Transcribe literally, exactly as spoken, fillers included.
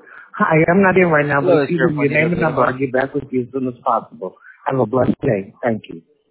Hi, I'm not in right now, Hello, but if is you your leave phone your name and number, available? I'll get back with you as soon as possible. Have a blessed day. Thank you.